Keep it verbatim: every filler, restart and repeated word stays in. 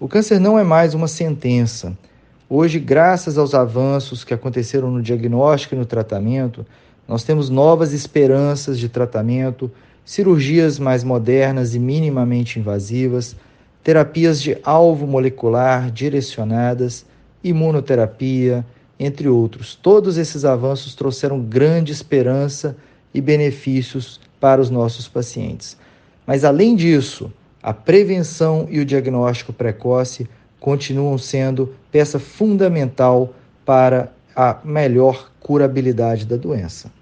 O câncer não é mais uma sentença. Hoje, graças aos avanços que aconteceram no diagnóstico e no tratamento, nós temos novas esperanças de tratamento, cirurgias mais modernas e minimamente invasivas, terapias de alvo molecular direcionadas, imunoterapia, entre outros. Todos esses avanços trouxeram grande esperança e benefícios para os nossos pacientes. Mas, além disso, a prevenção e o diagnóstico precoce continuam sendo peça fundamental para a melhor curabilidade da doença.